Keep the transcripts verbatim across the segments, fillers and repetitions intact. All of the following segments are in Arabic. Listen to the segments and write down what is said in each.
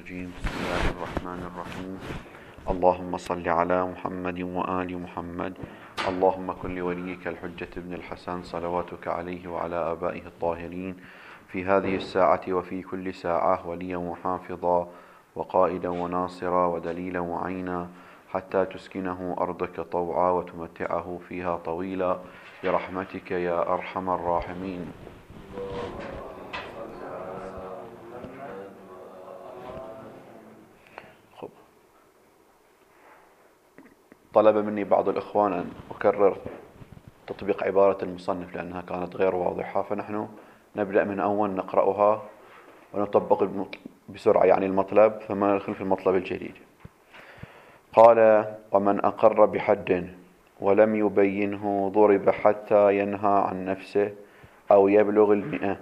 الرجيم. بسم الله الرحمن الرحيم. اللهم صل على محمد وآل محمد. اللهم كن لوليك الحجة ابن الحسن صلواتك عليه وعلى آبائه الطاهرين في هذه الساعة وفي كل ساعة وليا وحافظا وقائدا وناصرا ودليلا وعينا حتى تسكنه أرضك طوعا وتمتعه فيها طويلا برحمتك يا أرحم الراحمين. طلب مني بعض الإخوان أن أكرر تطبيق عبارة المصنف لأنها كانت غير واضحة، فنحن نبدأ من أول نقرأها ونطبق بسرعة يعني المطلب ثم ندخل في المطلب الجديد. قال: ومن أقر بحد ولم يبينه ضرب حتى ينهى عن نفسه أو يبلغ المئة.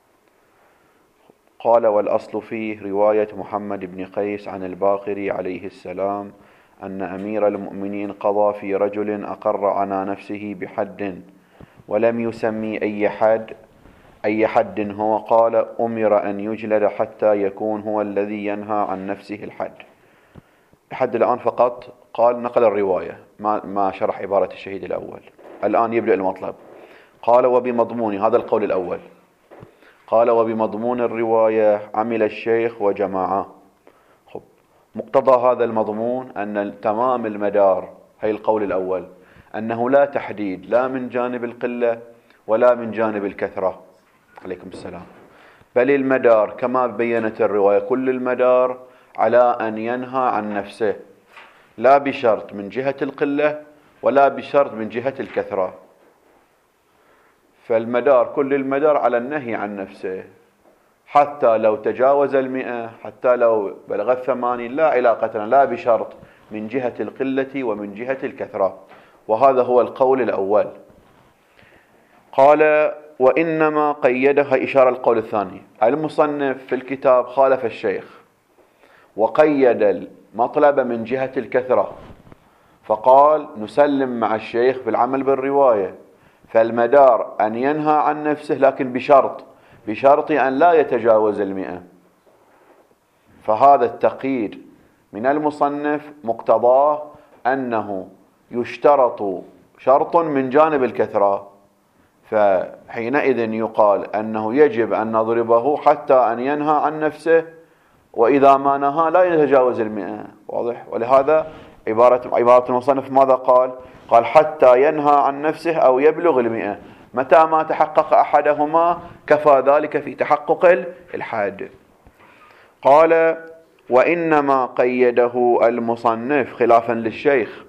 قال: والأصل فيه رواية محمد بن قيس عن الباقر عليه السلام أن أمير المؤمنين قضى في رجل أقر على نفسه بحد ولم يسمي أي حد أي حد هو. قال: أمر أن يجلد حتى يكون هو الذي ينهى عن نفسه الحد. لحد الآن فقط قال نقل الرواية، ما, ما شرح عبارة الشهيد الأول. الآن يبدأ المطلب. قال: وبمضمون هذا القول الأول. قال: وبمضمون الرواية عمل الشيخ وجماعة. خب. مقتضى هذا المضمون أن تمام المدار، هي القول الأول، أنه لا تحديد لا من جانب القلة ولا من جانب الكثرة عليكم السلام، بل المدار كما بينت الرواية كل المدار على أن ينهى عن نفسه، لا بشرط من جهة القلة ولا بشرط من جهة الكثرة. فالمدار كل المدار على النهي عن نفسه، حتى لو تجاوز المئة، حتى لو بلغ الثمانين، لا علاقة، لا بشرط من جهة القلة ومن جهة الكثرة. وهذا هو القول الأول. قال: وإنما قيدها إشارة القول الثاني. المصنف في الكتاب خالف الشيخ وقيد المطلب من جهة الكثرة، فقال نسلم مع الشيخ بالعمل بالرواية، فالمدار أن ينهى عن نفسه لكن بشرط بشرط أن لا يتجاوز المئة. فهذا التقييد من المصنف مقتضاه أنه يشترط شرط من جانب الكثرة، فحينئذ يقال أنه يجب أن نضربه حتى أن ينهى عن نفسه، وإذا ما نهى لا يتجاوز المئة. واضح؟ ولهذا عبارة, عبارة المصنف ماذا قال؟ قال حتى ينهى عن نفسه أو يبلغ المئة. متى ما تحقق أحدهما كفى ذلك في تحقق الحد. قال: وإنما قيده المصنف خلافا للشيخ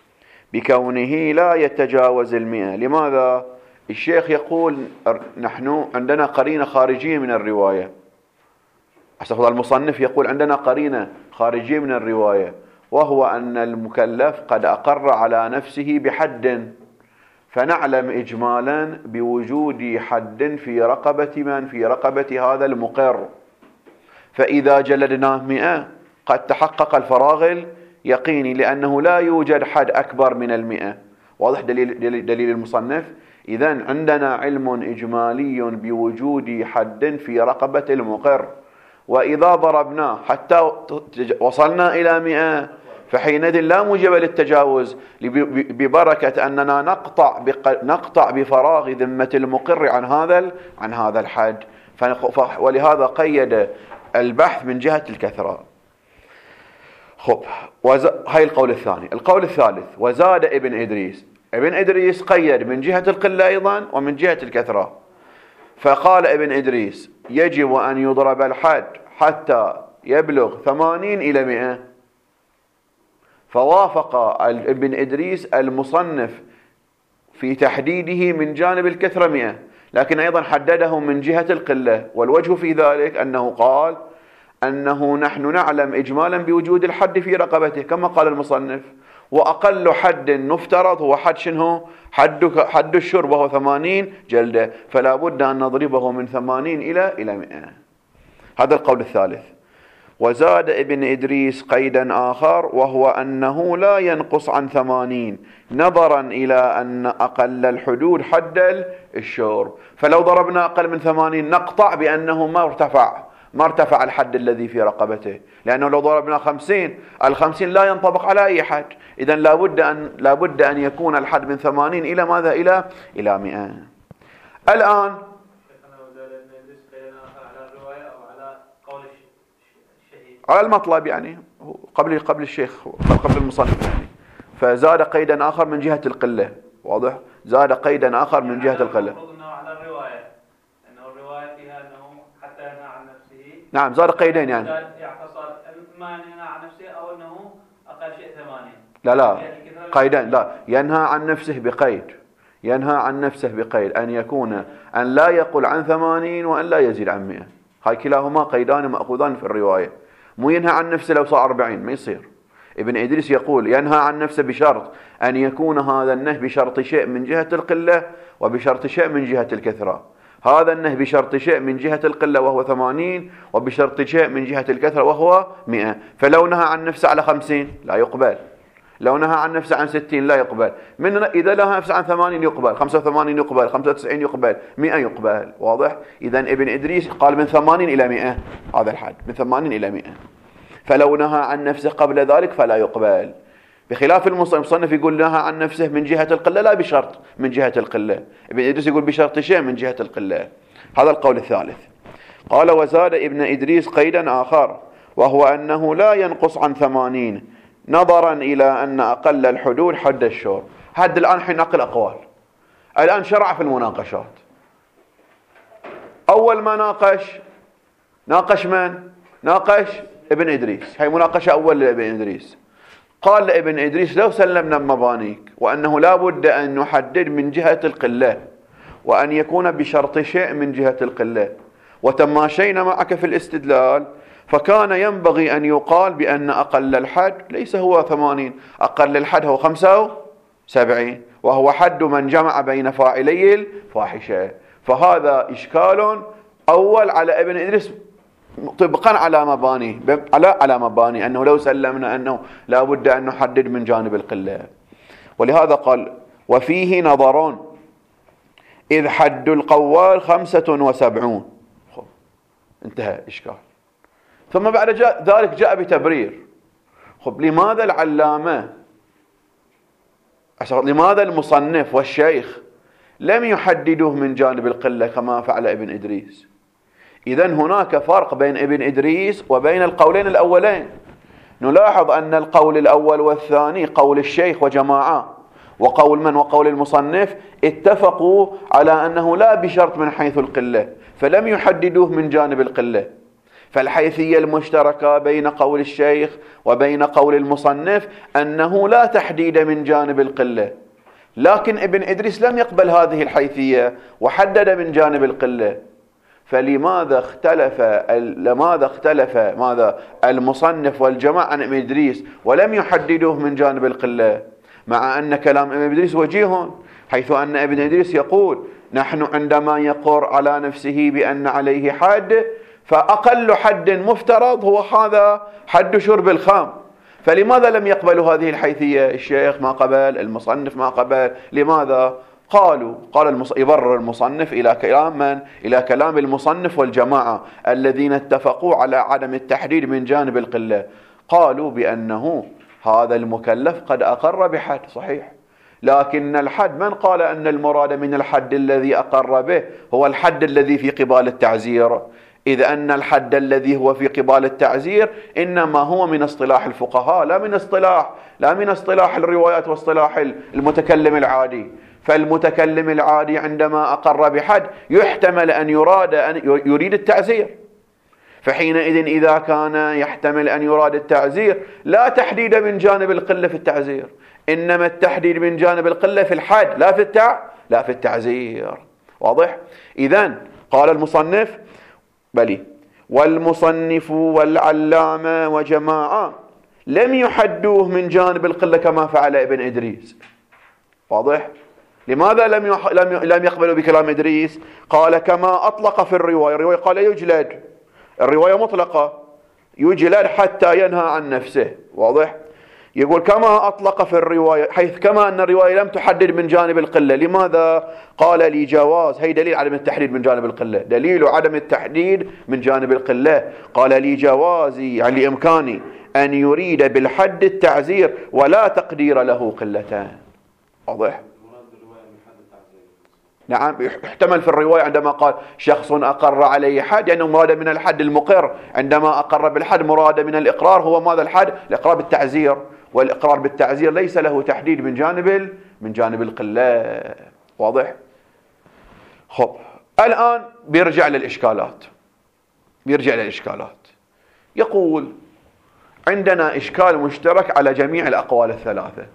بكونه لا يتجاوز المئة. لماذا؟ الشيخ يقول نحن عندنا قرينة خارجية من الرواية، أستغفر المصنف يقول عندنا قرينة خارجية من الرواية، وهو أن المكلف قد أقر على نفسه بحد، فنعلم إجمالا بوجود حد في رقبة من؟ في رقبة هذا المقر. فإذا جلدناه مئة قد تحقق الفراغ اليقيني، لأنه لا يوجد حد أكبر من المئة. واضح دليل, دليل, دليل المصنف؟ إذن عندنا علم إجمالي بوجود حد في رقبة المقر، وإذا ضربناه حتى وصلنا إلى مئة فحينئذ لا موجب للتجاوز، ببركة أننا نقطع نقطع بفراغ ذمة المقر عن هذا عن هذا الحد. ولهذا قيد البحث من جهة الكثرة. خب، هاي القول الثاني. القول الثالث: وزاد ابن إدريس. ابن إدريس قيد من جهة القلة أيضا ومن جهة الكثرة، فقال ابن إدريس يجب أن يضرب الحد حتى يبلغ ثمانين إلى مئة. فوافق ابن إدريس المصنف في تحديده من جانب الكثرة مئة، لكن أيضا حدده من جهة القلة. والوجه في ذلك أنه قال أنه نحن نعلم إجمالا بوجود الحد في رقبته كما قال المصنف، وأقل حد نفترض هو حد شنو؟ حد, حد الشرب، وهو ثمانين جلدة، فلا بد أن نضربه من ثمانين إلى إلى مئة. هذا القول الثالث. وزاد ابن إدريس قيدا آخر، وهو أنه لا ينقص عن ثمانين نظرا إلى أن أقل الحدود حد الشرب. فلو ضربنا أقل من ثمانين نقطع بأنه ما ارتفع ما ارتفع الحد الذي في رقبته، لأنه لو ضربنا خمسين الخمسين لا ينطبق على أي حد. إذن لابد أن, لابد أن يكون الحد من ثمانين إلى ماذا؟ إلى إلى مئة. الآن على المطلب يعني قبل قبل الشيخ قبل المصنف يعني، فزاد قيدا آخر من جهة القلة. واضح؟ زاد قيدا آخر من جهة القلة. على الرواية أنه الرواية فيها أنه حتى ينهى عن نفسه. نعم زاد قيدين يعني. يعتصر إما أن ينهى عن نفسه أو أنه أقل شيء ثمانين. لا لا قيدين، لا ينهى عن نفسه بقيد، ينهى عن نفسه بقيد أن يكون أن لا يقل عن ثمانين وأن لا يزيد عن مئة. هاي كلاهما قيدان مأخوذان في الرواية. مو ينهى عن نفسه لو صار أربعين ما يصير. ابن إدريس يقول ينهى عن نفسه بشرط أن يكون هذا النهي بشرط شيء من جهة القلة وبشرط شيء من جهة الكثرة. هذا النهي بشرط شيء من جهة القلة وهو ثمانين، وبشرط شيء من جهة الكثرة وهو مئة. فلو نهى عن نفسه على خمسين لا يقبل، لو نهى عن نفسه عن ستين لا يقبل، من إذا نهى نفسه عن ثمانين يقبل، خمسة وثمانين يقبل، خمسة وتسعين يقبل، مئة يقبل. واضح؟ إذن ابن إدريس قال من ثمانين إلى مئة، هذا الحد من ثمانين إلى مئة. فلو نهى عن نفسه قبل ذلك فلا يقبل. بخلاف المصنف يقول نهى عن نفسه من جهة القلة لا بشرط من جهة القلة. ابن إدريس يقول بشرط شيء من جهة القلة. هذا القول الثالث. قال وزاد ابن إدريس قيدا آخر وهو أنه لا ينقص عن ثمانين نظرا إلى أن أقل الحدود حد الشرب. حد الآن حين نقل أقوال، الآن شرع في المناقشات. أول ما ناقش ناقش من؟ ناقش ابن إدريس. هي مناقشة أول لابن إدريس. قال لابن إدريس لو سلمنا مبانيك وأنه لا بد أن نحدد من جهة القلة وأن يكون بشرط شيء من جهة القلة وتماشينا معك في الاستدلال، فكان ينبغي أن يقال بأن أقل الحد ليس هو ثمانين، أقل الحد هو خمسة وسبعين، وهو حد من جمع بين فاعلي الفاحشة. فهذا إشكال أول على ابن إدريس طبقا على مباني على على مباني أنه لو سلمنا أنه لا بد أن نحدد من جانب القلة. ولهذا قال وفيه نظرون إذ حد القوال خمسة وسبعون. انتهى إشكال. ثم بعد جاء ذلك جاء بتبرير. خب لماذا العلامة لماذا المصنف والشيخ لم يحددوه من جانب القلة كما فعل ابن إدريس؟ إذن هناك فرق بين ابن إدريس وبين القولين الأولين. نلاحظ أن القول الأول والثاني قول الشيخ وجماعة، وقول من وقول المصنف اتفقوا على أنه لا بشرط من حيث القلة، فلم يحددوه من جانب القلة. فالحيثية المشتركة بين قول الشيخ وبين قول المصنف أنه لا تحديد من جانب القلة، لكن ابن إدريس لم يقبل هذه الحيثية وحدد من جانب القلة. فلماذا اختلف لماذا اختلف ماذا المصنف والجماعة عن ابن إدريس ولم يحددوه من جانب القلة، مع أن كلام ابن إدريس وجيه، حيث أن ابن إدريس يقول نحن عندما يقر على نفسه بأن عليه حد فأقل حد مفترض هو هذا حد شرب الخام. فلماذا لم يقبلوا هذه الحيثية؟ الشيخ ما قبل، المصنف ما قبل. لماذا؟ قالوا قال المص... يبرر المصنف إلى كلام من؟ إلى كلام المصنف والجماعة الذين اتفقوا على عدم التحديد من جانب القلة. قالوا بأنه هذا المكلف قد أقر بحد صحيح، لكن الحد من قال أن المراد من الحد الذي أقر به هو الحد الذي في قبال التعزير، إذ أن الحد الذي هو في قبال التعزير إنما هو من اصطلاح الفقهاء لا من اصطلاح لا من اصطلاح الروايات واصطلاح المتكلم العادي. فالمتكلم العادي عندما أقر بحد يحتمل أن يراد أن يريد التعزير، فحينئذ إذا كان يحتمل أن يراد التعزير لا تحديد من جانب القلة في التعزير، إنما التحديد من جانب القلة في الحد لا في التع لا في التعزير. واضح؟ إذن قال المصنف بلي والمصنف والعلامة وجماعة لم يحدوه من جانب القلة كما فعل ابن إدريس. واضح؟ لماذا لم يح... لم لم يقبلوا بكلام إدريس؟ قال كما أطلق في الرواية، الرواية قال يجلد، الرواية مطلقة يجلد حتى ينهى عن نفسه. واضح؟ يقول كما أطلق في الرواية، حيث كما أن الرواية لم تحدد من جانب القلة. لماذا؟ قال لجواز، هي دليل عدم التحديد من جانب القلة، دليل عدم التحديد من جانب القلة. قال لجواز يعني لإمكاني أن يريد بالحد التعزير ولا تقدير له قلتان. واضح؟ نعم، يحتمل في الرواية عندما قال شخص أقر عليه حد يعني مراد من الحد المقر، عندما أقر بالحد مراد من الإقرار هو ماذا الحد؟ الإقرار بالتعزير، والإقرار بالتعزير ليس له تحديد من جانب من جانب القلة. واضح؟ خب الآن بيرجع للإشكالات، بيرجع للإشكالات يقول عندنا إشكال مشترك على جميع الأقوال الثلاثة،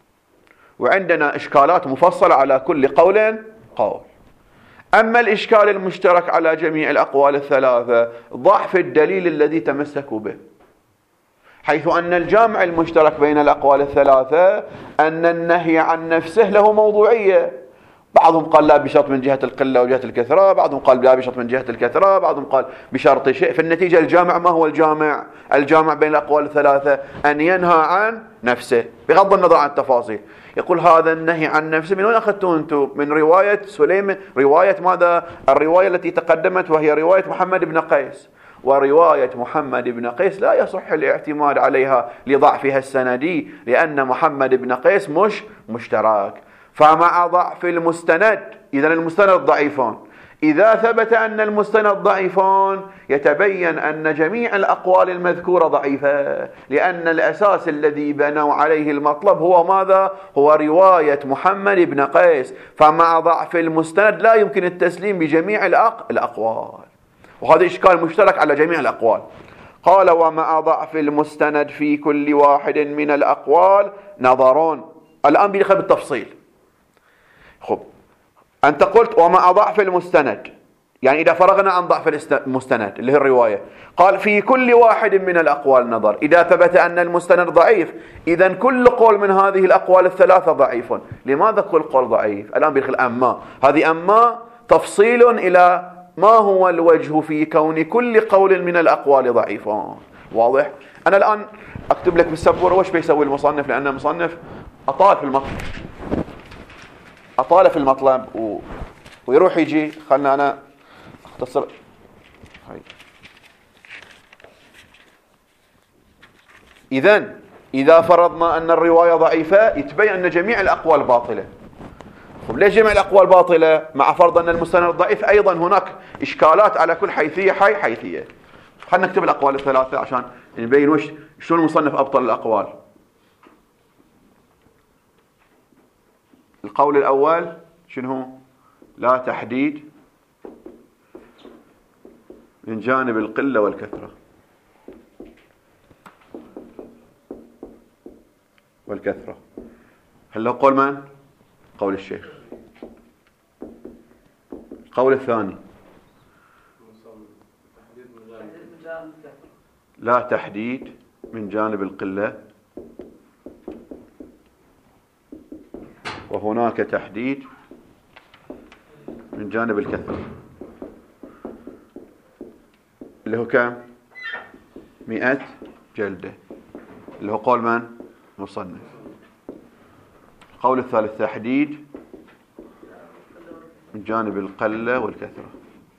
وعندنا إشكالات مفصلة على كل قول قول. أما الإشكال المشترك على جميع الأقوال الثلاثة ضعف الدليل الذي تمسكوا به، حيث أن الجامع المشترك بين الأقوال الثلاثة أن النهي عن نفسه له موضوعية. بعضهم قال لا بشرط من جهة القلة وجهة الكثرة، بعضهم قال لا بشرط من جهة الكثرة، بعضهم قال بشرط شيء. في النتيجة الجامع ما هو الجامع؟ الجامع بين الأقوال الثلاثة أن ينهى عن نفسه بغض النظر عن التفاصيل. يقول هذا النهي عن نفسه من وين أخذتوه أنتم؟ من رواية سليم، رواية ماذا؟ الرواية التي تقدمت وهي رواية محمد بن قيس، ورواية محمد بن قيس لا يصح الاعتماد عليها لضعفها السندي، لأن محمد بن قيس مش مشترك. فمع ضعف المستند، إذن المستند ضعيفون، إذا ثبت أن المستند ضعيفون يتبين أن جميع الأقوال المذكورة ضعيفة، لأن الأساس الذي بنوا عليه المطلب هو ماذا؟ هو رواية محمد بن قيس. فمع ضعف المستند لا يمكن التسليم بجميع الأقوال، وهذا إشكال مشترك على جميع الأقوال. قال ومع ضعف المستند في كل واحد من الأقوال نظرون. الآن بيدخل بالتفصيل. خب أنت قلت ومع ضعف المستند، يعني إذا فرغنا عن ضعف المستند اللي هي الرواية، قال في كل واحد من الأقوال نظر. إذا ثبت أن المستند ضعيف إذن كل قول من هذه الأقوال الثلاثة ضعيف. لماذا كل قول ضعيف؟ الآن بيدخل أما، هذه أما تفصيل إلى ما هو الوجه في كون كل قول من الأقوال ضعيفا. واضح؟ أنا الآن أكتب لك بالسبورة وش بيسوي المصنف، لأن المصنف أطال في المطلب، أطال في المطلب و... ويروح يجي. خلنا أنا أختصر. هاي. إذن إذا فرضنا أن الرواية ضعيفة يتبين أن جميع الأقوال باطلة. طيب ليش جميع الأقوال باطلة؟ مع فرض أن المستند ضعيف أيضا هناك إشكالات على كل حيثية حي حيثية. خلنا نكتب الأقوال الثلاثة عشان نبين وش شلون المصنف أبطل الأقوال. القول الأول شنو؟ لا تحديد من جانب القلة والكثرة والكثرة. هل هو قول من؟ قول الشيخ. القول الثاني لا تحديد من جانب القلة وهناك تحديد من جانب الكثرة، اللي هو كم؟ مئة جلدة، اللي هو قول من؟ مصنف. القول الثالث تحديد من جانب القلة والكثرة،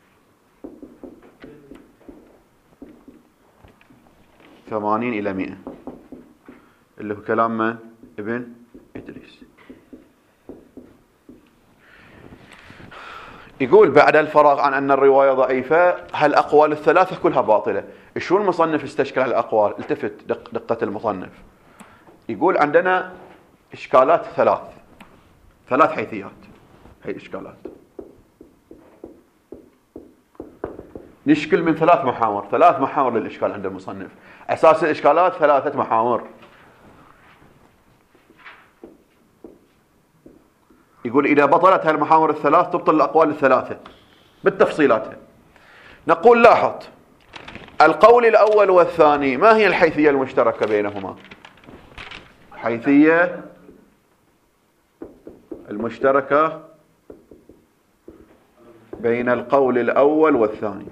ثمانين إلى مئة، اللي هو كلام من؟ ابن إدريس. يقول بعد الفراغ عن أن الرواية ضعيفة هالأقوال الثلاثة كلها باطلة. شو المصنف استشكل الأقوال؟ التفت دق دقة المصنف. يقول عندنا إشكالات ثلاث ثلاث حيثيات. هي إشكالات نشكل من ثلاث محاور، ثلاث محاور للإشكال عند المصنف. أساس الإشكالات ثلاثة محاور. يقول إذا بطلت هالمحاور الثلاث تبطل الأقوال الثلاثة بالتفصيلاتها. نقول لاحظ القول الأول والثاني ما هي الحيثية المشتركة بينهما؟ الحيثية المشتركة بين القول الأول والثاني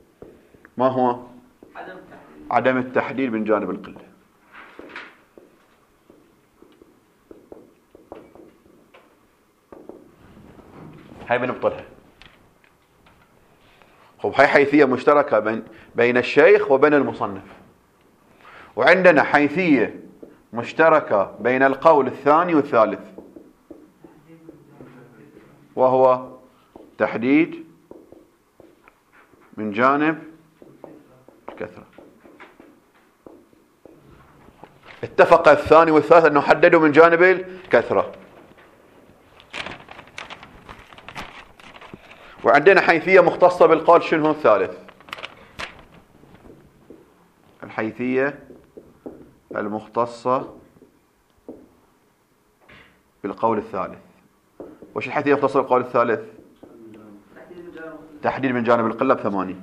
ما هو؟ عدم التحديد من جانب القلة. هاي بنبطلها. خب هاي حيثية مشتركة بين بين الشيخ وبين المصنف. وعندنا حيثية مشتركة بين القول الثاني والثالث، وهو تحديد من جانب الكثرة. اتفق الثاني والثالث أنه حددوا من جانب الكثرة. وعندنا حيثية مختصة بالقول. شنو هو الثالث؟ الحيثية المختصة بالقول الثالث. وش الحيثية المختصة بالقول الثالث؟ تحديد من جانب القلة بثمانين.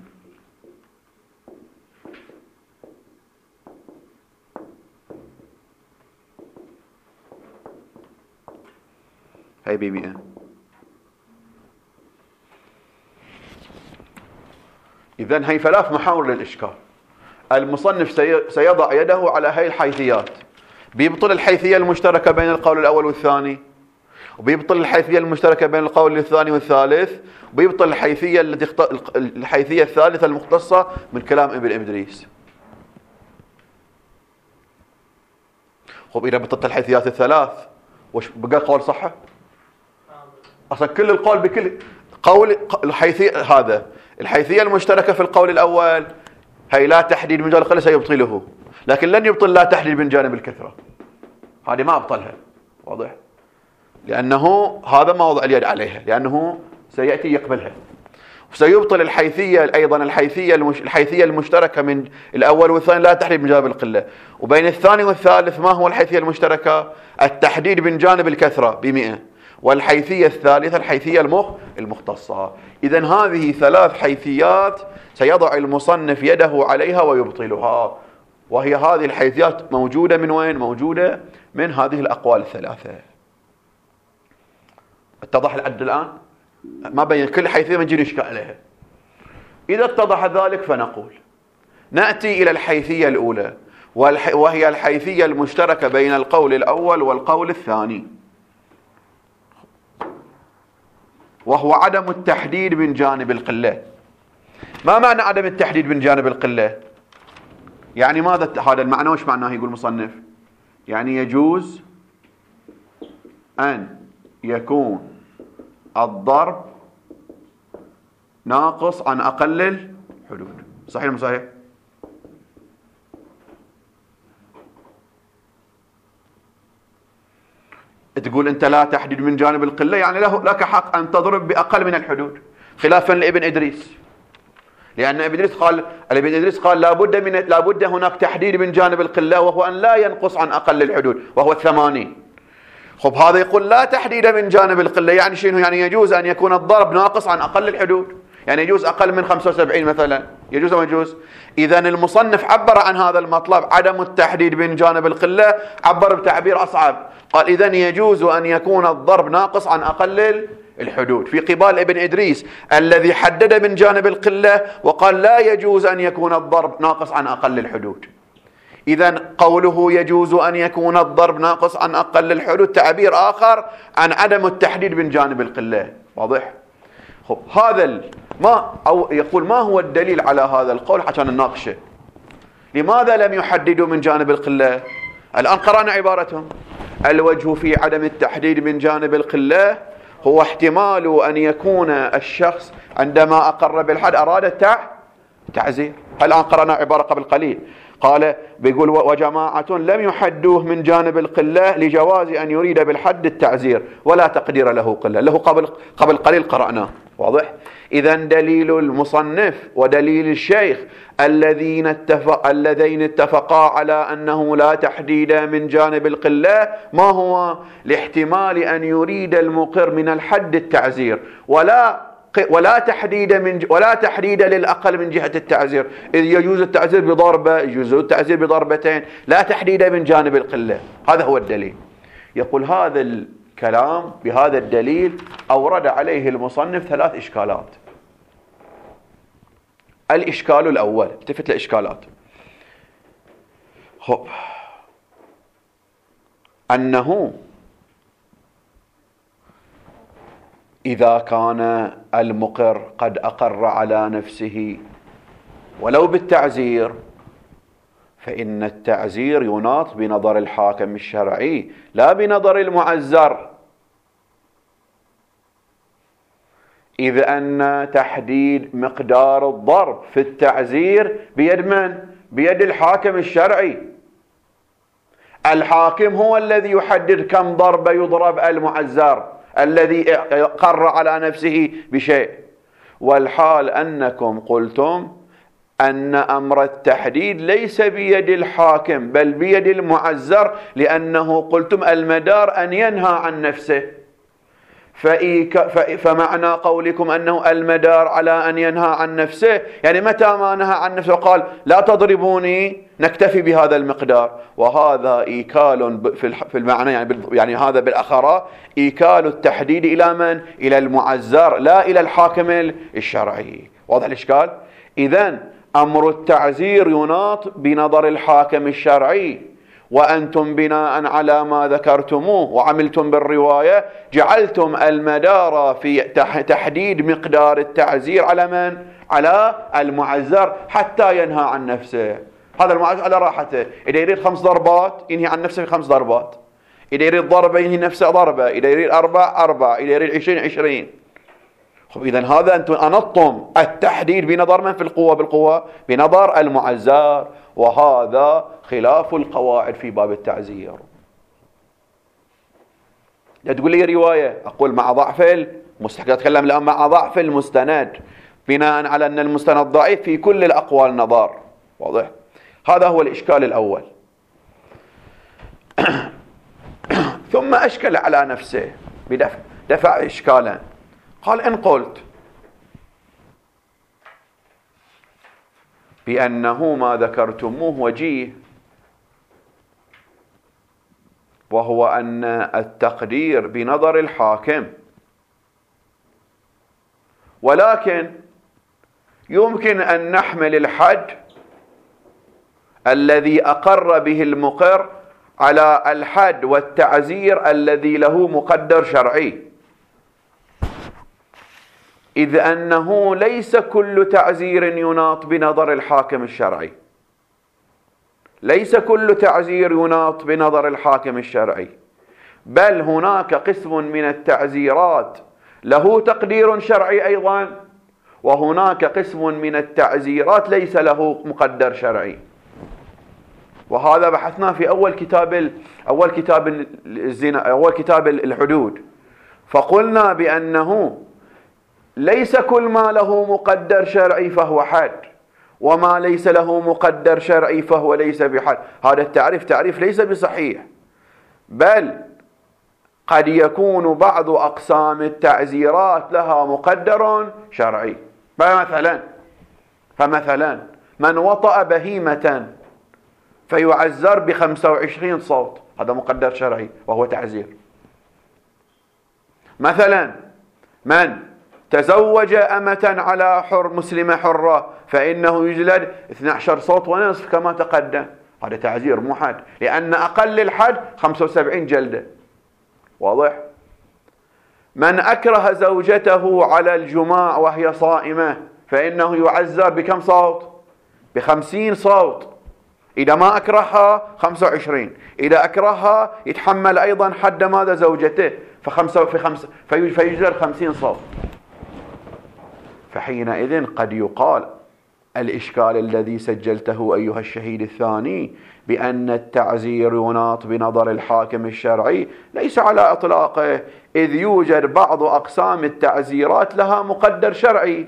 هاي بمئة. إذن هي ثلاث محاور للإشكال. المصنف سيضع يده على هاي الحيثيات، بيبطل الحيثية المشتركة بين القول الأول والثاني، وبيبطل الحيثية المشتركة بين القول الثاني والثالث، وبيبطل الحيثية التي اخت... الحيثية الثالثة المختصة من كلام ابن إدريس. خب إذا بطلت الحيثيات الثلاث وش بقى قول صحة؟ أصلا كل القول بكل قول الحيثية هذا الحيثية المشتركة في القول الأول هي لا تحديد من جانب القلة سيبطله، لكن لن يبطل لا تحديد من جانب الكثرة. هذه ما أبطلها. واضح؟ لأنه هذا ما وضع اليد عليها، لأنه سيأتي يقبلها. وسيبطل الحيثية أيضا الحيثية المش... الحيثية المشتركة من الأول والثاني لا تحديد من جانب القلة. وبين الثاني والثالث ما هو الحيثية المشتركة؟ التحديد من جانب الكثرة بمئة. والحيثية الثالثة الحيثية المخ المختصة. إذن هذه ثلاث حيثيات سيضع المصنف يده عليها ويبطلها. وهي هذه الحيثيات موجودة من وين؟ موجودة من هذه الأقوال الثلاثة. اتضح العد الآن؟ ما بين كل حيثية من جيل إشكال عليها. إذا اتضح ذلك فنقول نأتي إلى الحيثية الأولى، وهي الحيثية المشتركة بين القول الأول والقول الثاني، وهو عدم التحديد من جانب القلة. ما معنى عدم التحديد من جانب القلة؟ يعني ماذا هذا المعنى؟ وش معناه يقول المصنف؟ يعني يجوز أن يكون الضرب ناقص عن أقل الحدود. صحيح ولا صحيح؟ تقول أنت لا تحديد من جانب القلة، يعني له لك حق أن تضرب بأقل من الحدود، خلافا لابن إدريس. لأن ابن إدريس قال ابن إدريس قال لابد من لابد هناك تحديد من جانب القلة، وهو أن لا ينقص عن أقل الحدود وهو الثمانين. خب هذا يقول لا تحديد من جانب القلة، يعني شنو؟ يعني يجوز أن يكون الضرب ناقص عن أقل الحدود، يعني يجوز أقل من خمسة وسبعين مثلا، يجوز أو ما يجوز؟ إذن المصنف عبر عن هذا المطلب عدم التحديد من جانب القلة، عبر بتعبير أصعب، قال إذن يجوز أن يكون الضرب ناقص عن أقل الحدود، في قبال ابن إدريس الذي حدد من جانب القلة وقال لا يجوز أن يكون الضرب ناقص عن أقل الحدود. إذن قوله يجوز أن يكون الضرب ناقص عن أقل الحدود تعبير آخر عن عدم التحديد من جانب القلة. واضح؟ خب هذا ما أو يقول ما هو الدليل على هذا القول عشان نناقشه؟ لماذا لم يحددوا من جانب القلة؟ الآن قرأنا عبارتهم. الوجه في عدم التحديد من جانب القلة هو احتمال أن يكون الشخص عندما أقر بالحد أراد التعزير. الآن قرأنا عبارة قبل قليل، قال بيقول وجماعة لم يحدوه من جانب القلة لجواز أن يريد بالحد التعزير ولا تقدير له قلة، له قبل قبل قليل قرأناه. واضح؟ إذن دليل المصنف ودليل الشيخ الذين اتفق اللذين اتفقا على أنه لا تحديد من جانب القلة ما هو؟ لاحتمال أن يريد المقر من الحد التعزير ولا ولا تحديد من ولا تحديد للأقل من جهة التعزير، إذ يجوز التعزير بضربة، يجوز التعزير بضربتين، لا تحديد من جانب القلة. هذا هو الدليل. يقول هذا الكلام بهذا الدليل أورد عليه المصنف ثلاث إشكالات. الإشكال الأول، التفت لإشكالات، خب أنه إذا كان المقر قد أقر على نفسه ولو بالتعزير، فإن التعزير يناط بنظر الحاكم الشرعي لا بنظر المعزر، إذ أن تحديد مقدار الضرب في التعزير بيد من؟ بيد الحاكم الشرعي. الحاكم هو الذي يحدد كم ضربة يضرب المعزر الذي قر على نفسه بشيء، والحال أنكم قلتم أن أمر التحديد ليس بيد الحاكم بل بيد المعزر، لأنه قلتم المدار أن ينهى عن نفسه. فمعنى قولكم أنه المدار على أن ينهى عن نفسه، يعني متى ما نهى عن نفسه قال لا تضربوني نكتفي بهذا المقدار، وهذا إيكال في المعنى، يعني, يعني هذا بالأخرى إيكال التحديد إلى من؟ إلى المعزر لا إلى الحاكم الشرعي. واضح الإشكال؟ إذن أمر التعزير يناط بنظر الحاكم الشرعي، وأنتم بناء على ما ذكرتموه وعملتم بالرواية جعلتم المدار في تحديد مقدار التعزير على من؟ على المعزر حتى ينهى عن نفسه. هذا المعزر على راحته، إذا يريد خمس ضربات ينهي عن نفسه في خمس ضربات، إذا يريد ضربة ينهي نفسه ضربة، إذا يريد أربع أربع، إذا يريد عشرين عشرين. إذن هذا أنتم أنطتم التحديد بنظر من في القوة بالقوة؟ بنظر المعزر، وهذا خلاف القواعد في باب التعزير. لا تقول لي رواية، أقول مع ضعف المستحق، أتكلم الآن مع ضعف المستند بناء على أن المستند ضعيف في كل الأقوال نظر. واضح؟ هذا هو الإشكال الأول. ثم أشكل على نفسه بدفع دفع إشكالا، قال إن قلت بأنه ما ذكرتموه وجيه، وهو أن التقدير بنظر الحاكم، ولكن يمكن أن نحمل الحد الذي أقر به المقر على الحد والتعزير الذي له مقدر شرعي، إذ أنه ليس كل تعزير يناط بنظر الحاكم الشرعي، ليس كل تعزير يناط بنظر الحاكم الشرعي، بل هناك قسم من التعزيرات له تقدير شرعي أيضا، وهناك قسم من التعزيرات ليس له مقدر شرعي. وهذا بحثنا في أول كتاب أول كتاب الزنا أول كتاب الحدود، فقلنا بأنه ليس كل ما له مقدر شرعي فهو حد، وما ليس له مقدر شرعي فهو ليس بحد. هذا التعريف تعريف ليس بصحيح، بل قد يكون بعض أقسام التعزيرات لها مقدر شرعي. فمثلا فمثلا من وطأ بهيمة فيعزر بخمسة وعشرين صوت، هذا مقدر شرعي وهو تعزير. مثلا من تزوج أمة على حر مسلمة حرة فإنه يجلد اثني عشر صوت ونصف كما تقدم، هذا تعزير مو حد، لأن أقل الحد خمسة وسبعين جلدة. واضح؟ من أكره زوجته على الجماع وهي صائمة فإنه يعزر بكم صوت؟ بخمسين صوت. إذا ما أكرهها خمسة وعشرين، إذا أكرهها يتحمل أيضا حد ماذا؟ زوجته، فخمسة في خمسة فيجلد خمسين صوت. فحينئذ قد يقال الإشكال الذي سجلته أيها الشهيد الثاني بأن التعزير يناط بنظر الحاكم الشرعي ليس على إطلاقه، إذ يوجد بعض أقسام التعزيرات لها مقدر شرعي.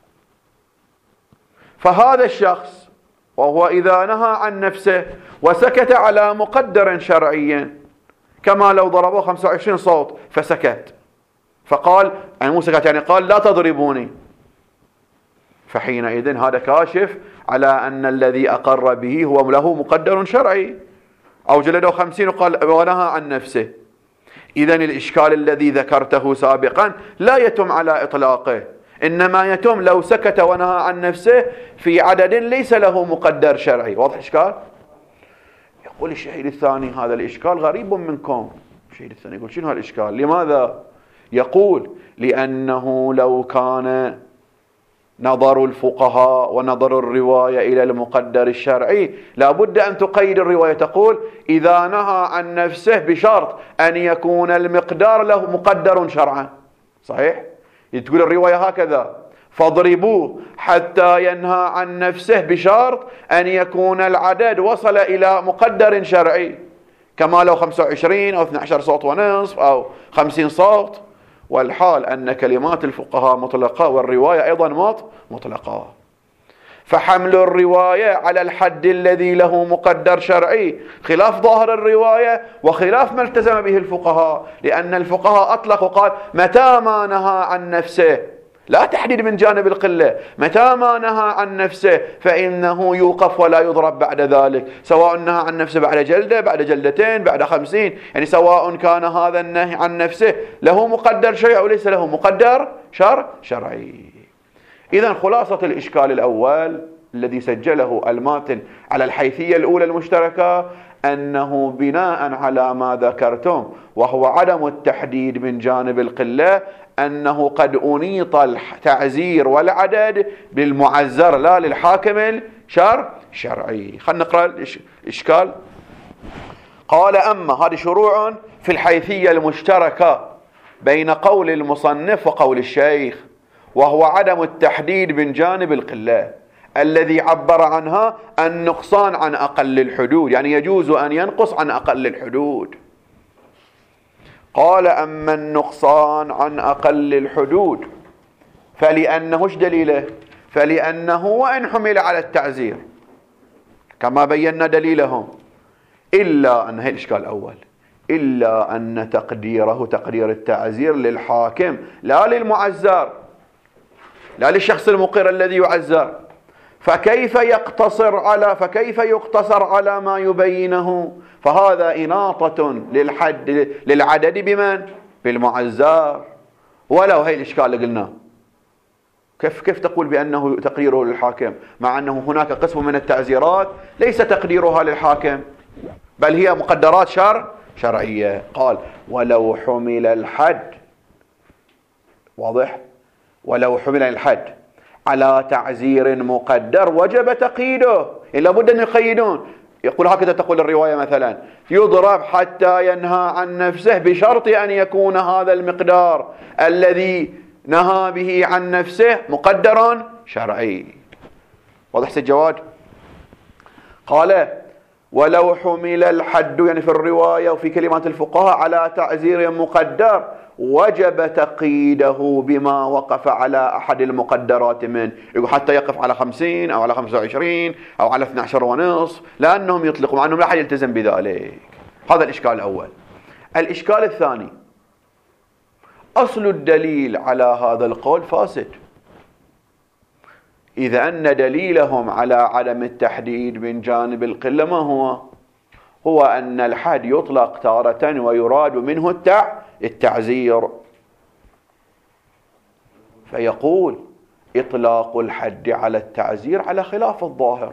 فهذا الشخص وهو إذا نهى عن نفسه وسكت على مقدر شرعي، كما لو ضربوه خمسة وعشرين صوت فسكت، فقال يعني مو سكت يعني قال لا تضربوني، فحينئذ هذا كاشف على أن الذي أقر به هو له مقدر شرعي، أو جلده خمسين وقال ونهى عن نفسه. إذن الإشكال الذي ذكرته سابقا لا يتم على إطلاقه، إنما يتم لو سكت ونهى عن نفسه في عدد ليس له مقدر شرعي. واضح الإشكال؟ يقول الشهيد الثاني هذا الإشكال غريب منكم. الشهيد الثاني يقول شنو هالإشكال؟ لماذا؟ يقول لأنه لو كان نظر الفقهاء ونظر الرواية إلى المقدر الشرعي لابد أن تقيد الرواية، تقول إذا نهى عن نفسه بشرط أن يكون المقدار له مقدر شرعا. صحيح؟ تقول الرواية هكذا: فاضربوه حتى ينهى عن نفسه بشرط أن يكون العدد وصل إلى مقدر شرعي، كما لو خمسة وعشرين أو اثني عشر صوت ونصف أو خمسين صوت، والحال أن كلمات الفقهاء مطلقة والرواية أيضا مطلقة. فحمل الرواية على الحد الذي له مقدر شرعي خلاف ظاهر الرواية وخلاف ما التزم به الفقهاء، لأن الفقهاء أطلقوا قال متى ما نهى عن نفسه، لا تحديد من جانب القلة، متى ما نهى عن نفسه فإنه يوقف ولا يضرب بعد ذلك، سواء نهى عن نفسه بعد جلدة بعد جلدتين بعد خمسين، يعني سواء كان هذا النهي عن نفسه له مقدر شرعي أو ليس له مقدر شر شرعي. إذن خلاصة الإشكال الأول الذي سجله الماتن على الحيثية الأولى المشتركة أنه بناء على ما ذكرتم وهو عدم التحديد من جانب القلة أنه قد أنيط التعزير والعدد بالمعزر لا للحاكم الشر شرعي. خلينا نقرأ الإشكال. قال: أما هذه شروع في الحيثية المشتركة بين قول المصنف وقول الشيخ، وهو عدم التحديد من جانب القلة الذي عبر عنها النقصان عن أقل الحدود، يعني يجوز أن ينقص عن أقل الحدود. قال: أما النقصان عن أقل الحدود فلأنه ايش دليله؟ فلأنه وإن حمل على التعزير كما بينا دليلهم، إلا أن هي الإشكال الأول، إلا أن تقديره تقدير التعزير للحاكم لا للمعزر، لا للشخص المقر الذي يعزر، فكيف يقتصر على فكيف يقتصر على ما يبينه؟ فهذا إناطة للحد للعدد بمن؟ بالمعزر. ولو هي الإشكال اللي قلناه، كيف كيف تقول بأنه تقديره للحاكم مع أنه هناك قسم من التعزيرات ليس تقديرها للحاكم بل هي مقدرات شر شرعية. قال: ولو حمل الحد، واضح، ولو حمل الحد على تعزير مقدر وجب تقييده، إلا بد أن يقيدون. يقول هكذا تقول الرواية مثلا: يضرب حتى ينهى عن نفسه بشرط أن يكون هذا المقدار الذي نهى به عن نفسه مقدرا شرعي. واضح الجواد؟ قال: ولو حمل الحد، يعني في الرواية وفي كلمات الفقهاء، على تعزير مقدر وجب تقييده بما وقف على أحد المقدرات منه، يقول حتى يقف على خمسين أو على خمسة وعشرين أو على اثني عشر ونصف، لأنهم يطلقوا مع أنهم لا أحد يلتزم بذلك. هذا الإشكال الأول. الإشكال الثاني: أصل الدليل على هذا القول فاسد، إذا أن دليلهم على عدم التحديد من جانب القلة ما هو؟ هو أن الحد يطلق تارة ويراد منه التع التعزير، فيقول إطلاق الحد على التعزير على خلاف الظاهر.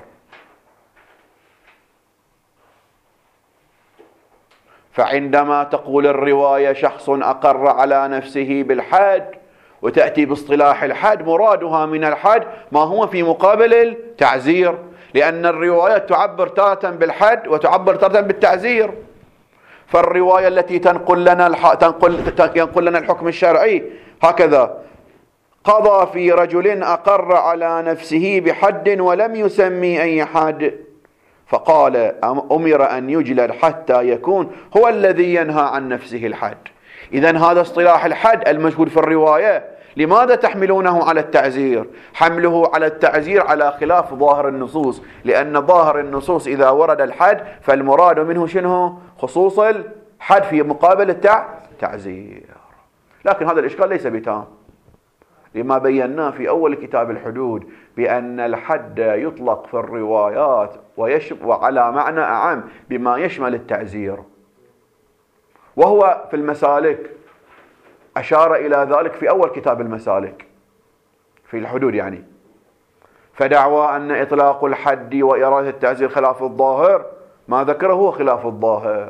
فعندما تقول الرواية شخص أقر على نفسه بالحد وتأتي باصطلاح الحد، مرادها من الحد ما هو في مقابل التعزير، لأن الرواية تعبر تارة بالحد وتعبر تارة بالتعزير. فالرواية التي تنقل لنا الح... تنقل... ينقل لنا الحكم الشرعي هكذا: قضى في رجل أقر على نفسه بحد ولم يسمي أي حد، فقال أمر أن يجلد حتى يكون هو الذي ينهى عن نفسه الحد. إذن هذا اصطلاح الحد المشهور في الرواية. لماذا تحملونه على التعزير؟ حمله على التعزير على خلاف ظاهر النصوص، لأن ظاهر النصوص إذا ورد الحد فالمراد منه شنو؟ خصوص الحد في مقابل التعزير. لكن هذا الإشكال ليس بتام، لما بيناه في أول كتاب الحدود بأن الحد يطلق في الروايات وعلى معنى أعم بما يشمل التعزير، وهو في المسالك أشار إلى ذلك في أول كتاب المسالك في الحدود يعني. فدعوى أن إطلاق الحد وإرادة التعزير خلاف الظاهر، ما ذكره هو خلاف الظاهر،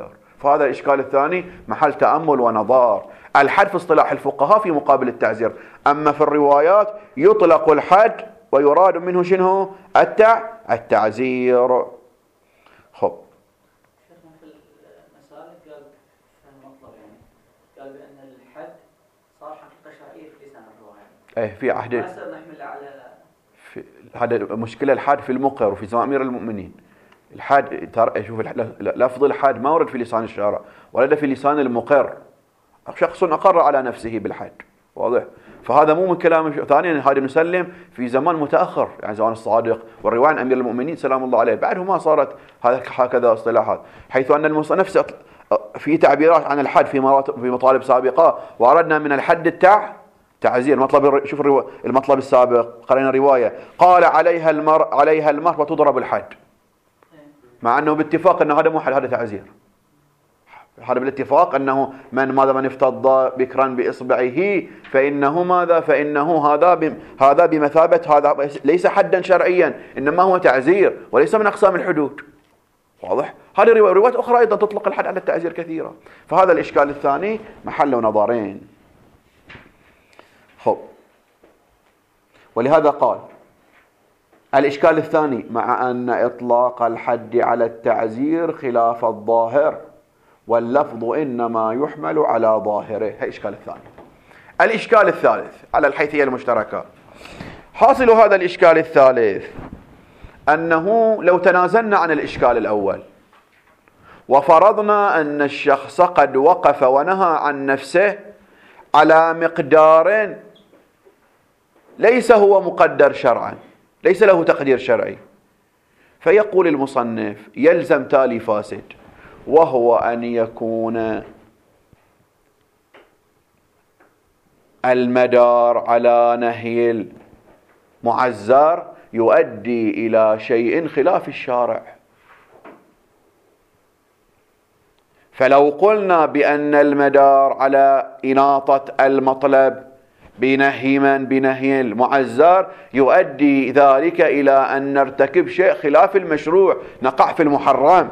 فهذا الإشكال الثاني محل تأمل ونظار. الحد في اصطلاح الفقهاء في مقابل التعزير، أما في الروايات يطلق الحد ويراد منه شنو؟ التع... التعزير. خب شيخنا في المسالك قال في المطلب يعني قال بأن الحد صار حقيقة شرعية في لسان الرواية. ايه في عهد ما يصير نحمل على في هذا مشكلة الحد في المقر وفي زمان أمير المؤمنين. الحد ترى شوف لفظ الحد ما ورد في لسان الشارع، ورد في لسان المقر، شخص أقر على نفسه بالحد، واضح؟ فهذا مو من كلام. ثانيا هذا نسلم في زمان متأخر، يعني زمان الصادق والرواية عن أمير المؤمنين سلام الله عليه، بعده ما صارت هكذا اصطلاحات، حيث أن المصنف في تعبيرات عن الحد في في مطالب سابقة، وأردنا من الحد التع تعزير. مطلب شوف المطلب السابق قرينا رواية قال عليها المر عليها المر وتضرب الحد، مع أنه باتفاق أنه هذا مو حد، هذا تعزير. هذا بالاتفاق أنه من ماذا من افتض بكرا بإصبعه فإنه ماذا فإنه هذا بم هذا بمثابة هذا، ليس حدا شرعيا إنما هو تعزير وليس من أقسام الحدود، واضح؟ هذه روايات أخرى أيضا تطلق الحد على التعزير كثيرة. فهذا الإشكال الثاني محل نظرين. خب، ولهذا قال الإشكال الثاني مع أن إطلاق الحد على التعزير خلاف الظاهر واللفظ إنما يحمل على ظاهره. هذا الإشكال الثاني. الإشكال الثالث على الحيثية المشتركة. حاصل هذا الإشكال الثالث أنه لو تنازلنا عن الإشكال الأول وفرضنا أن الشخص قد وقف ونهى عن نفسه على مقدار ليس هو مقدر شرعا، ليس له تقدير شرعي، فيقول المصنف يلزم تالي فاسد، وهو أن يكون المدار على نهي المعزر يؤدي إلى شيء خلاف الشارع. فلو قلنا بأن المدار على إناطة المطلب بنهي من بنهي المعزر يؤدي ذلك إلى أن نرتكب شيء خلاف المشروع، نقع في المحرم،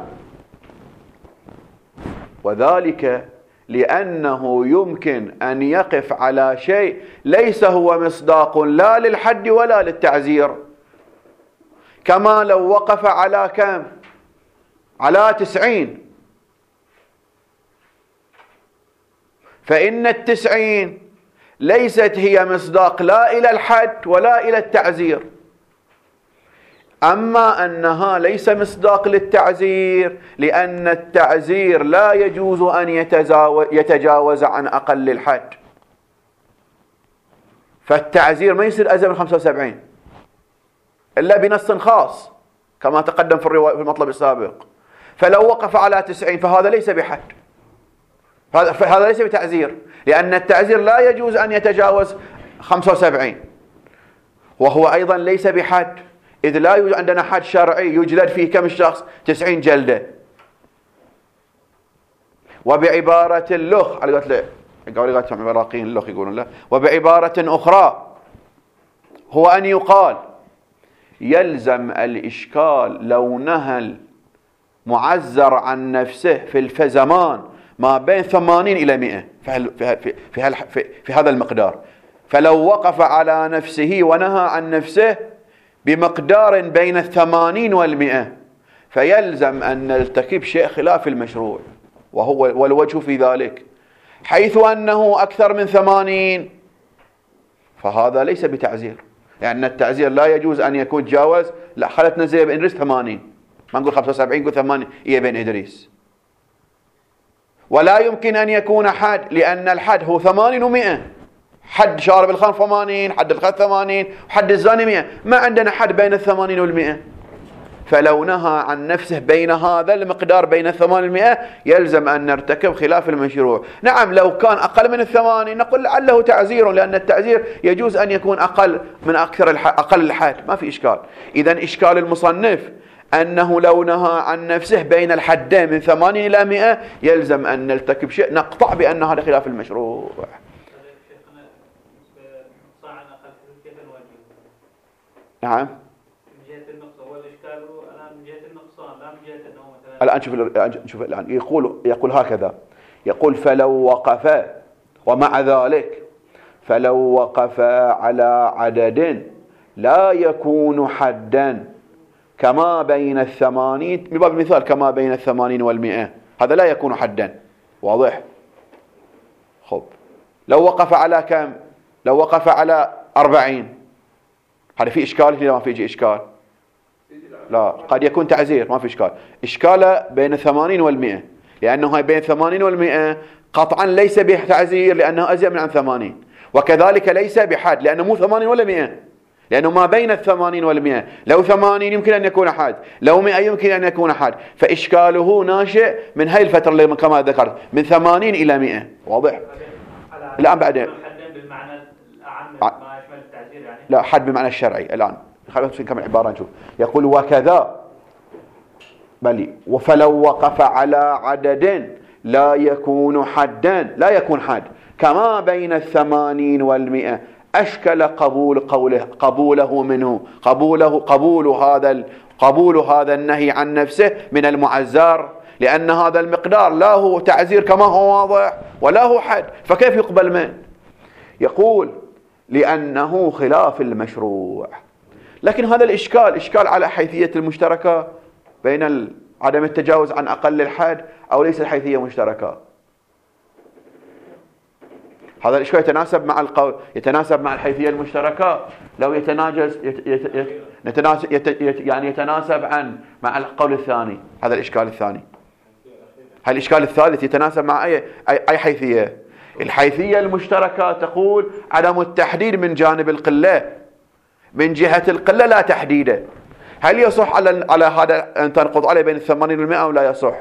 وذلك لأنه يمكن أن يقف على شيء ليس هو مصداق لا للحد ولا للتعزير، كما لو وقف على كم؟ على تسعين، فإن التسعين ليست هي مصداق لا إلى الحد ولا إلى التعزير. أما أنها ليس مصداق للتعزير لأن التعزير لا يجوز أن يتجاوز عن أقل الحد، فالتعزير ما يصير أزيد من خمسة وسبعين إلا بنص خاص كما تقدم في الرواية في المطلب السابق. فلو وقف على تسعين فهذا ليس بحد، فهذا ليس بتعزير، لأن التعزير لا يجوز أن يتجاوز خمسة وسبعين، وهو أيضا ليس بحد، إذ لا يوجد عندنا حد شرعي يجلد فيه كم الشخص؟ تسعين جلدة. وبعبارة اللخ على قلت له قالوا لي عراقيين اللخ يقولون له، وبعبارة أخرى هو أن يقال يلزم الإشكال لو نهى المعزر عن نفسه في الفزمان ما بين ثمانين إلى مئة في, في, في, في, في هذا المقدار، فلو وقف على نفسه ونهى عن نفسه بمقدار بين الثمانين والمئة فيلزم أن نرتكب شيء خلاف المشروع، وهو والوجه في ذلك حيث أنه أكثر من ثمانين فهذا ليس بتعزير، لأن يعني التعزير لا يجوز أن يكون تجاوز، لا خلتنا زي بن إدريس ثمانين، ما نقول خمسة وسبعين نقول ثمانين إيه بن إدريس. ولا يمكن أن يكون حد، لأن الحد هو ثمانين ومئة، حد شارب الخمر ثمانين، حد الخمر ثمانين، حد الزاني مئة، ما عندنا حد بين الثمانين والمئة. فلو نهى عن نفسه بين هذا المقدار بين الثمانين والمئة يلزم أن نرتكب خلاف المشروع. نعم لو كان أقل من الثمانين نقول لعله تعزير، لأن التعزير يجوز أن يكون أقل من أكثر الحد، أقل الحد ما في إشكال. إذن إشكال المصنف أنه لو نهى عن نفسه بين الحدين من ثمانين إلى مئة يلزم أن نرتكب شيء نقطع بأن هذا خلاف المشروع. نعم. من جهة النقص هو الإشكال الآن من جهة النقصان النقصان لا من جهة أنه مثلا. الآن شوف الآن شوف الآن يقول يقول هكذا، يقول فلو وقف، ومع ذلك فلو وقف على عدد لا يكون حدا كما بين الثمانين، بباب المثال كما بين الثمانين والمئة، هذا لا يكون حدا. واضح؟ خب لو وقف على كم؟ لو وقف على أربعين، هذا في إشكال ولا ما في إشكال؟ لا، قد يكون تعزير، ما في إشكال. إشكاله بين الثمانين والمئة، لأنه هاي بين الثمانين والمئة قطعا ليس بتعزير لأنه أزيد من عن ثمانين، وكذلك ليس بحد لأنه مو ثمانين ولا مئة، لأنه ما بين الثمانين والمئة. لو ثمانين يمكن أن يكون حد، لو مئة يمكن أن يكون حد، فإشكاله ناشئ من هاي الفترة اللي كما ذكرت من ثمانين إلى مئة. واضح؟ الآن بعدين بالمعنى الأعم ما يشمل التعزير يعني. لا، حد بمعنى الشرعي. الآن خلينا نكمل العبارة نشوف. يقول وكذا بل فلو وقف على عدد لا يكون حدا، لا يكون حد كما بين الثمانين والمئة، أشكل قبول قوله قبوله منه قبوله قبول هذا قبول هذا النهي عن نفسه من المعزر، لأن هذا المقدار لا هو تعزير كما هو واضح ولا هو حد، فكيف يقبل منه؟ يقول لأنه خلاف المشروع. لكن هذا الإشكال إشكال على حيثية المشتركة بين عدم التجاوز عن أقل الحد أو ليس الحيثية مشتركة. هذا الإشكال يتناسب مع القول، يتناسب مع الحيثية المشتركة لو يتناجز يت يت يتناسب يت يت يعني يتناسب عن مع القول الثاني. هذا الإشكال الثاني. هل الإشكال الثالث يتناسب مع أي أي, أي حيثية؟ الحيثية المشتركة تقول عدم التحديد من جانب القلة، من جهة القلة لا تحديده. هل يصح على على هذا أن تنقض عليه بين الثمانين والمئة أو لا يصح؟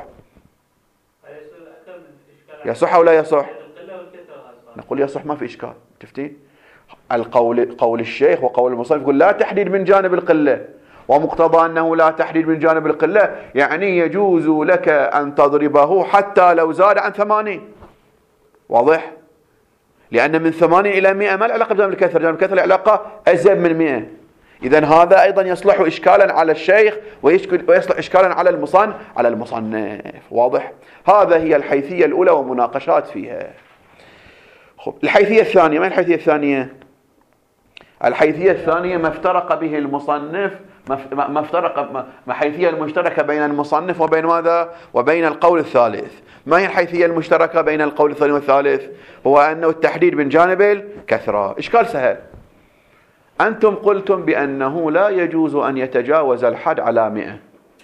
يصح أو لا يصح؟ نقول يصح، ما في إشكال. تفتي القول قول الشيخ وقول المصنف يقول لا تحديد من جانب القلة، ومقتضى أنه لا تحديد من جانب القلة يعني يجوز لك أن تضربه حتى لو زاد عن ثمانين. واضح؟ لأن من ثمانين إلى مئة ما العلاقة بجانب الكثرة، جانب الكثرة العلاقة أزيد من مئة. إذن هذا أيضا يصلح إشكالا على الشيخ ويصلح إشكالا على المصنف على المصنف. واضح؟ هذا هي الحيثية الأولى ومناقشات فيها. خب الحيثية الثانية، ما الحيثية الثانية؟ الحيثية الثانية ما افترق به المصنف، ما افترق ما حيثية المشتركة بين المصنف وبين ماذا؟ وبين القول الثالث. ما هي الحيثية المشتركة بين القول الثاني والثالث؟ هو أنه التحديد من جانب الكثرة. إشكال سهل. أنتم قلتم بأنه لا يجوز أن يتجاوز الحد على مئة،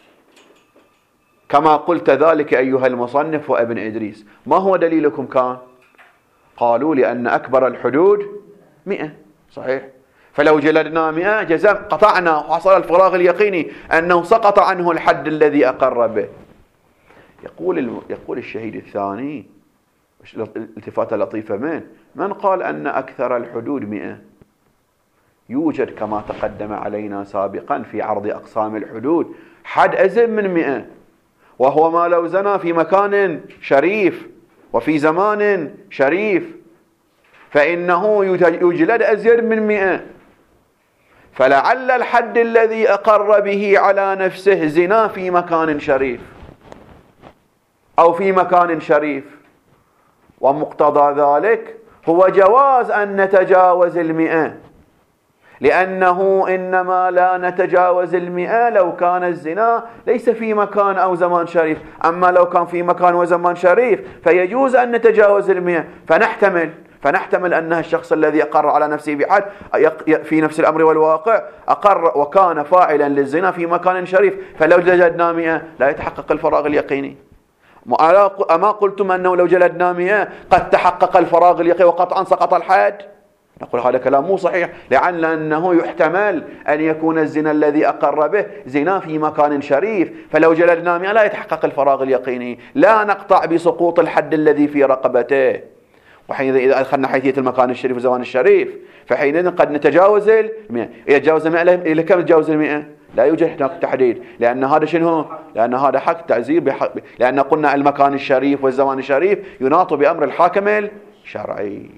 كما قلت ذلك أيها المصنف وابن إدريس. ما هو دليلكم كان؟ قالوا لأن أكبر الحدود مئة. صحيح؟ فلو جلدنا مئة جزم قطعنا وحصل الفراغ اليقيني أنه سقط عنه الحد الذي أقر به. يقول يقول الشهيد الثاني التفاتة لطيفة من من قال أن أكثر الحدود مئة؟ يوجد كما تقدم علينا سابقا في عرض أقسام الحدود حد أزم من مئة، وهو ما لو زنى في مكان شريف وفي زمان شريف فإنه يجلد أزيد من مئة. فلعل الحد الذي أقر به على نفسه زنا في مكان شريف أو في مكان شريف، ومقتضى ذلك هو جواز أن نتجاوز المئة، لأنه إنما لا نتجاوز المئة لو كان الزنا ليس في مكان أو زمان شريف. أما لو كان في مكان وزمان شريف فيجوز أن نتجاوز المئة. فنحتمل فنحتمل أن الشخص الذي أقر على نفسه بحد في نفس الأمر والواقع أقر وكان فاعلا للزنا في مكان شريف، فلو جلدنا مئة لا يتحقق الفراغ اليقيني. أما قلتم أنه لو جلدنا مئة قد تحقق الفراغ اليقيني وقطعا سقط الحد؟ نقول هذا كلام مو صحيح، لعل أنه يحتمل أن يكون الزنا الذي أقر به زنا في مكان شريف، فلو جلدنا مئة لا يتحقق الفراغ اليقيني، لا نقطع بسقوط الحد الذي في رقبته. وحينئذ إذا أدخلنا حيثية المكان الشريف والزمان الشريف فحينئذ قد نتجاوز المئة. إذا تجاوز المئة إلى كم تجاوز المئة؟ لا يوجد هناك تحديد، لأن هذا شنو؟ لأن هذا حق تعزير بحق، لأن قلنا المكان الشريف والزمان الشريف يناط بأمر الحاكم الشرعي.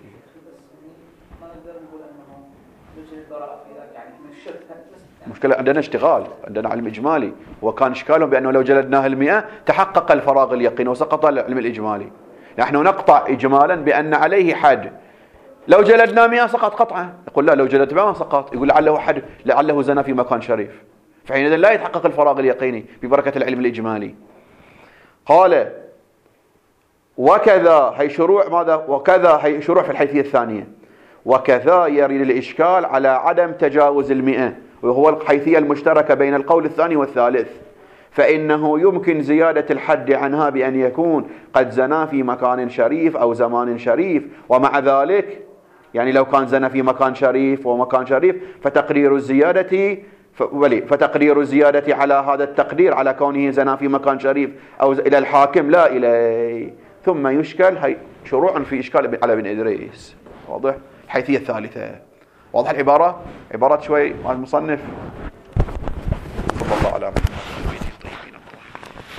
مشكلة عندنا اشتغال، عندنا علم إجمالي، وكان إشكالهم بأنه لو جلدناه المئة تحقق الفراغ اليقيني وسقط العلم الإجمالي. نحن نقطع إجمالا بأن عليه حد، لو جلدنا مئة سقط قطعا. يقول لا، لو جلدت مئة سقط. يقول لعله حد، لعله زنا في مكان شريف، فحينئذ لا يتحقق الفراغ اليقيني ببركة العلم الإجمالي. قال وكذا هي شروع ماذا؟ وكذا هي شروع في الحيثية الثانية. وكذا يرد الإشكال على عدم تجاوز المئة، وهو الحيثية المشتركة بين القول الثاني والثالث، فإنه يمكن زيادة الحد عنها بأن يكون قد زنا في مكان شريف أو زمان شريف، ومع ذلك يعني لو كان زنا في مكان شريف ومكان شريف فتقرير الزيادة فتقرير الزيادة على هذا التقدير على كونه زنا في مكان شريف أو إلى الحاكم لا إليه. ثم يشكل هي شروع في إشكال على ابن إدريس. واضح؟ الحيثية الثالثة. واضح العبارة؟ عبارات شوي مع المصنف. صلى الله عليه وسلم.